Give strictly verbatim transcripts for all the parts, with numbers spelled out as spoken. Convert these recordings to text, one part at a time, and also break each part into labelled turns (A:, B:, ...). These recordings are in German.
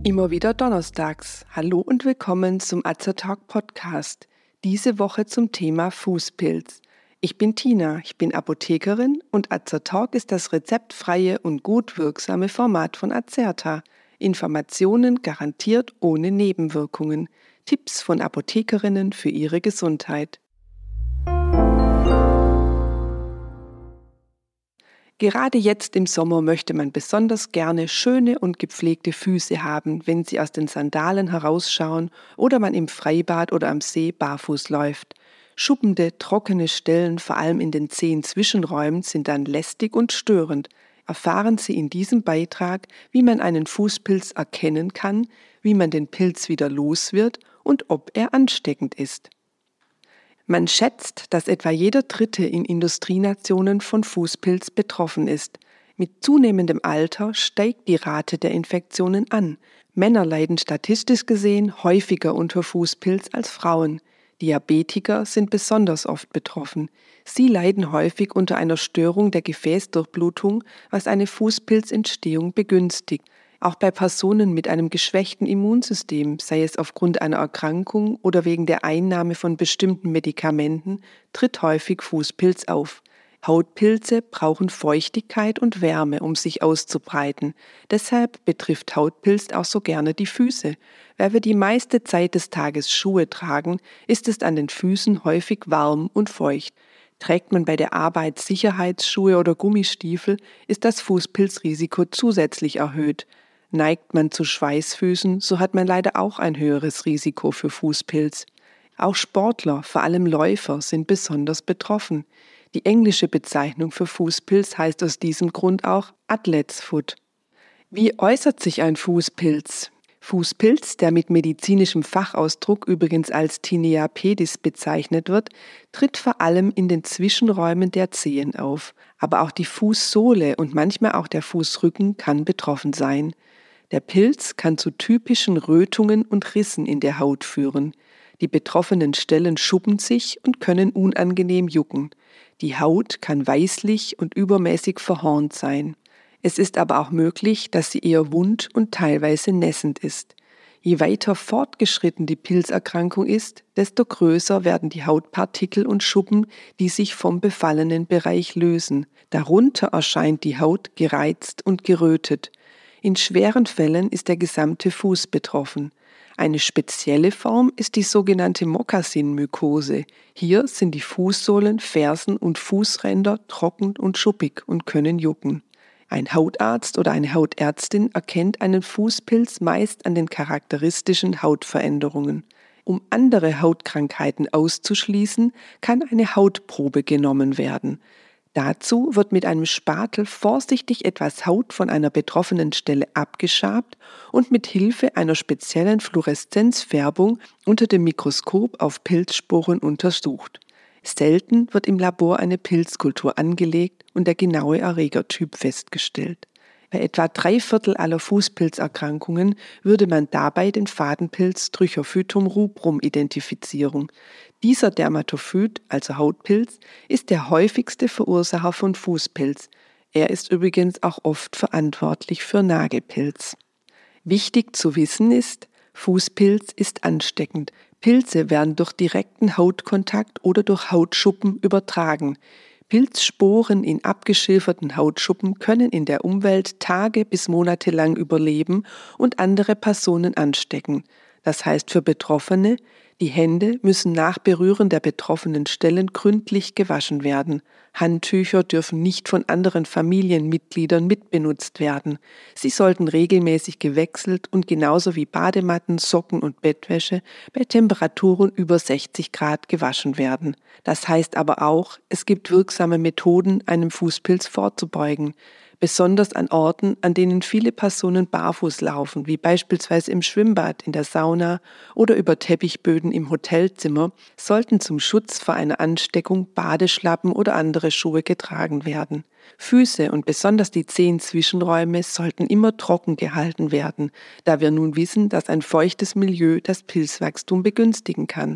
A: Immer wieder donnerstags. Hallo und willkommen zum Azertalk Podcast. Diese Woche zum Thema Fußpilz. Ich bin Tina, ich bin Apothekerin und Azertalk ist das rezeptfreie und gut wirksame Format von Azerta. Informationen garantiert ohne Nebenwirkungen. Tipps von Apothekerinnen für ihre Gesundheit. Gerade jetzt im Sommer möchte man besonders gerne schöne und gepflegte Füße haben, wenn sie aus den Sandalen herausschauen oder man im Freibad oder am See barfuß läuft. Schuppende, trockene Stellen, vor allem in den Zehen-Zwischenräumen, sind dann lästig und störend. Erfahren Sie in diesem Beitrag, wie man einen Fußpilz erkennen kann, wie man den Pilz wieder los wird und ob er ansteckend ist. Man schätzt, dass etwa jeder Dritte in Industrienationen von Fußpilz betroffen ist. Mit zunehmendem Alter steigt die Rate der Infektionen an. Männer leiden statistisch gesehen häufiger unter Fußpilz als Frauen. Diabetiker sind besonders oft betroffen. Sie leiden häufig unter einer Störung der Gefäßdurchblutung, was eine Fußpilzentstehung begünstigt. Auch bei Personen mit einem geschwächten Immunsystem, sei es aufgrund einer Erkrankung oder wegen der Einnahme von bestimmten Medikamenten, tritt häufig Fußpilz auf. Hautpilze brauchen Feuchtigkeit und Wärme, um sich auszubreiten. Deshalb betrifft Hautpilz auch so gerne die Füße. Weil wir die meiste Zeit des Tages Schuhe tragen, ist es an den Füßen häufig warm und feucht. Trägt man bei der Arbeit Sicherheitsschuhe oder Gummistiefel, ist das Fußpilzrisiko zusätzlich erhöht. Neigt man zu Schweißfüßen, so hat man leider auch ein höheres Risiko für Fußpilz. Auch Sportler, vor allem Läufer, sind besonders betroffen. Die englische Bezeichnung für Fußpilz heißt aus diesem Grund auch Athlete's Foot. Wie äußert sich ein Fußpilz? Fußpilz, der mit medizinischem Fachausdruck übrigens als Tinea pedis bezeichnet wird, tritt vor allem in den Zwischenräumen der Zehen auf. Aber auch die Fußsohle und manchmal auch der Fußrücken kann betroffen sein. Der Pilz kann zu typischen Rötungen und Rissen in der Haut führen. Die betroffenen Stellen schuppen sich und können unangenehm jucken. Die Haut kann weißlich und übermäßig verhornt sein. Es ist aber auch möglich, dass sie eher wund und teilweise nässend ist. Je weiter fortgeschritten die Pilzerkrankung ist, desto größer werden die Hautpartikel und Schuppen, die sich vom befallenen Bereich lösen. Darunter erscheint die Haut gereizt und gerötet. In schweren Fällen ist der gesamte Fuß betroffen. Eine spezielle Form ist die sogenannte Mokassin-Mykose. Hier sind die Fußsohlen, Fersen und Fußränder trocken und schuppig und können jucken. Ein Hautarzt oder eine Hautärztin erkennt einen Fußpilz meist an den charakteristischen Hautveränderungen. Um andere Hautkrankheiten auszuschließen, kann eine Hautprobe genommen werden. Dazu wird mit einem Spatel vorsichtig etwas Haut von einer betroffenen Stelle abgeschabt und mit Hilfe einer speziellen Fluoreszenzfärbung unter dem Mikroskop auf Pilzsporen untersucht. Selten wird im Labor eine Pilzkultur angelegt und der genaue Erregertyp festgestellt. Bei etwa drei Viertel aller Fußpilzerkrankungen würde man dabei den Fadenpilz Trichophytum rubrum identifizieren. Dieser Dermatophyt, also Hautpilz, ist der häufigste Verursacher von Fußpilz. Er ist übrigens auch oft verantwortlich für Nagelpilz. Wichtig zu wissen ist, Fußpilz ist ansteckend. Pilze werden durch direkten Hautkontakt oder durch Hautschuppen übertragen. Pilzsporen in abgeschilferten Hautschuppen können in der Umwelt Tage bis Monate lang überleben und andere Personen anstecken. Das heißt für Betroffene, die Hände müssen nach Berühren der betroffenen Stellen gründlich gewaschen werden. Handtücher dürfen nicht von anderen Familienmitgliedern mitbenutzt werden. Sie sollten regelmäßig gewechselt und genauso wie Badematten, Socken und Bettwäsche bei Temperaturen über sechzig Grad gewaschen werden. Das heißt aber auch, es gibt wirksame Methoden, einem Fußpilz vorzubeugen. Besonders an Orten, an denen viele Personen barfuß laufen, wie beispielsweise im Schwimmbad, in der Sauna oder über Teppichböden im Hotelzimmer, sollten zum Schutz vor einer Ansteckung Badeschlappen oder andere Schuhe getragen werden. Füße und besonders die Zehenzwischenräume sollten immer trocken gehalten werden, da wir nun wissen, dass ein feuchtes Milieu das Pilzwachstum begünstigen kann.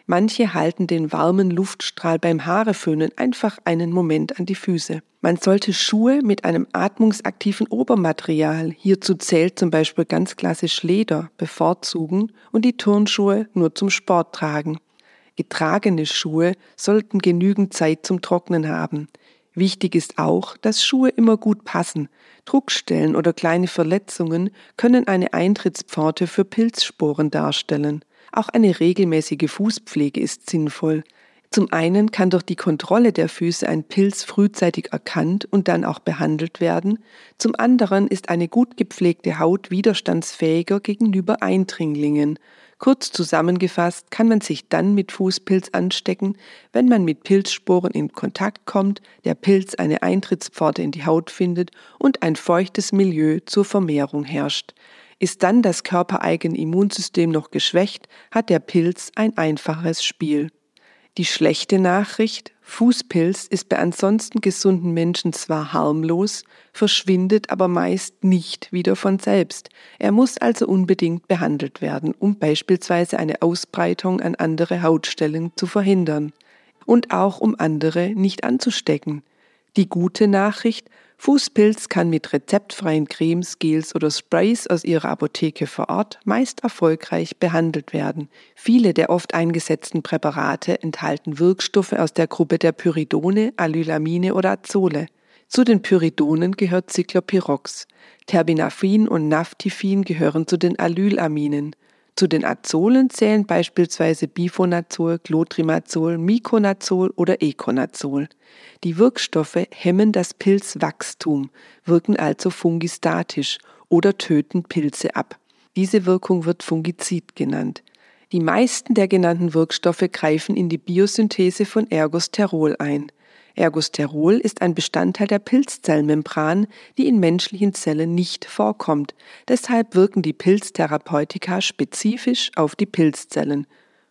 A: Manche halten den warmen Luftstrahl beim Haareföhnen einfach einen Moment an die Füße. Man sollte Schuhe mit einem atmungsaktiven Obermaterial, hierzu zählt zum Beispiel ganz klassisch Leder, bevorzugen und die Turnschuhe nur zum Sport tragen. Getragene Schuhe sollten genügend Zeit zum Trocknen haben. Wichtig ist auch, dass Schuhe immer gut passen. Druckstellen oder kleine Verletzungen können eine Eintrittspforte für Pilzsporen darstellen. Auch eine regelmäßige Fußpflege ist sinnvoll. Zum einen kann durch die Kontrolle der Füße ein Pilz frühzeitig erkannt und dann auch behandelt werden. Zum anderen ist eine gut gepflegte Haut widerstandsfähiger gegenüber Eindringlingen. Kurz zusammengefasst kann man sich dann mit Fußpilz anstecken, wenn man mit Pilzsporen in Kontakt kommt, der Pilz eine Eintrittspforte in die Haut findet und ein feuchtes Milieu zur Vermehrung herrscht. Ist dann das körpereigene Immunsystem noch geschwächt, hat der Pilz ein einfaches Spiel. Die schlechte Nachricht: Fußpilz ist bei ansonsten gesunden Menschen zwar harmlos, verschwindet aber meist nicht wieder von selbst. Er muss also unbedingt behandelt werden, um beispielsweise eine Ausbreitung an andere Hautstellen zu verhindern und auch um andere nicht anzustecken. Die gute Nachricht: Fußpilz kann mit rezeptfreien Cremes, Gels oder Sprays aus Ihrer Apotheke vor Ort meist erfolgreich behandelt werden. Viele der oft eingesetzten Präparate enthalten Wirkstoffe aus der Gruppe der Pyridone, Allylamine oder Azole. Zu den Pyridonen gehört Cyclopyrox. Terbinafin und Naftifin gehören zu den Allylaminen. Zu den Azolen zählen beispielsweise Bifonazol, Clotrimazol, Miconazol oder Econazol. Die Wirkstoffe hemmen das Pilzwachstum, wirken also fungistatisch oder töten Pilze ab. Diese Wirkung wird Fungizid genannt. Die meisten der genannten Wirkstoffe greifen in die Biosynthese von Ergosterol ein. Ergosterol ist ein Bestandteil der Pilzzellmembran, die in menschlichen Zellen nicht vorkommt. Deshalb wirken die Pilztherapeutika spezifisch auf die Pilzzellen.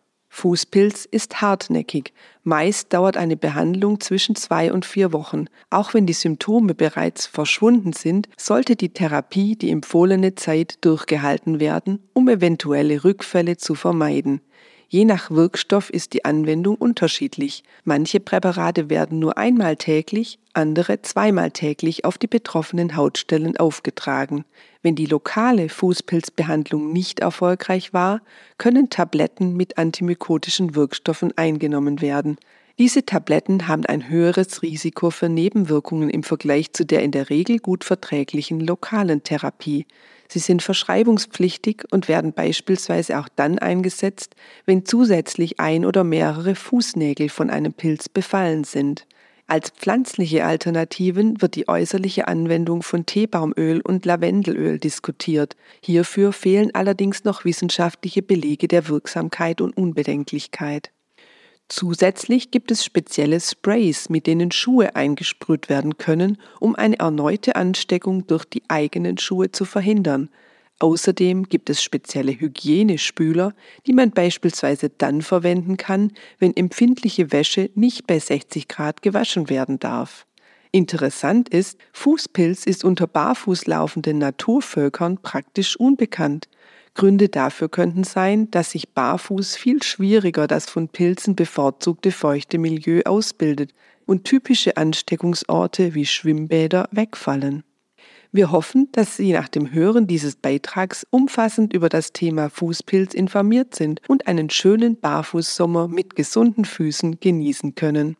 A: Fußpilz ist hartnäckig. Meist dauert eine Behandlung zwischen zwei und vier Wochen. Auch wenn die Symptome bereits verschwunden sind, sollte die Therapie die empfohlene Zeit durchgehalten werden, um eventuelle Rückfälle zu vermeiden. Je nach Wirkstoff ist die Anwendung unterschiedlich. Manche Präparate werden nur einmal täglich, andere zweimal täglich auf die betroffenen Hautstellen aufgetragen. Wenn die lokale Fußpilzbehandlung nicht erfolgreich war, können Tabletten mit antimykotischen Wirkstoffen eingenommen werden. Diese Tabletten haben ein höheres Risiko für Nebenwirkungen im Vergleich zu der in der Regel gut verträglichen lokalen Therapie. Sie sind verschreibungspflichtig und werden beispielsweise auch dann eingesetzt, wenn zusätzlich ein oder mehrere Fußnägel von einem Pilz befallen sind. Als pflanzliche Alternativen wird die äußerliche Anwendung von Teebaumöl und Lavendelöl diskutiert. Hierfür fehlen allerdings noch wissenschaftliche Belege der Wirksamkeit und Unbedenklichkeit. Zusätzlich gibt es spezielle Sprays, mit denen Schuhe eingesprüht werden können, um eine erneute Ansteckung durch die eigenen Schuhe zu verhindern. Außerdem gibt es spezielle Hygienespüler, die man beispielsweise dann verwenden kann, wenn empfindliche Wäsche nicht bei sechzig Grad gewaschen werden darf. Interessant ist, Fußpilz ist unter barfuß laufenden Naturvölkern praktisch unbekannt. Gründe dafür könnten sein, dass sich barfuß viel schwieriger das von Pilzen bevorzugte feuchte Milieu ausbildet und typische Ansteckungsorte wie Schwimmbäder wegfallen. Wir hoffen, dass Sie nach dem Hören dieses Beitrags umfassend über das Thema Fußpilz informiert sind und einen schönen Barfußsommer mit gesunden Füßen genießen können.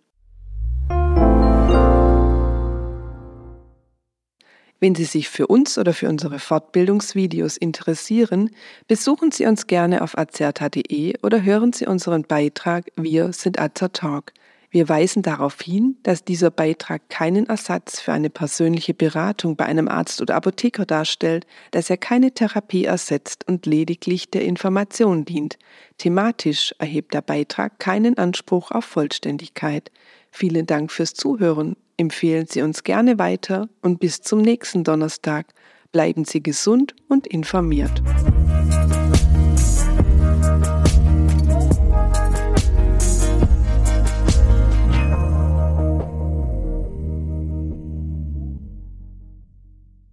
A: Wenn Sie sich für uns oder für unsere Fortbildungsvideos interessieren, besuchen Sie uns gerne auf azerta punkt de oder hören Sie unseren Beitrag Wir sind Azertalk. Wir weisen darauf hin, dass dieser Beitrag keinen Ersatz für eine persönliche Beratung bei einem Arzt oder Apotheker darstellt, dass er keine Therapie ersetzt und lediglich der Information dient. Thematisch erhebt der Beitrag keinen Anspruch auf Vollständigkeit. Vielen Dank fürs Zuhören. Empfehlen Sie uns gerne weiter und bis zum nächsten Donnerstag. Bleiben Sie gesund und informiert.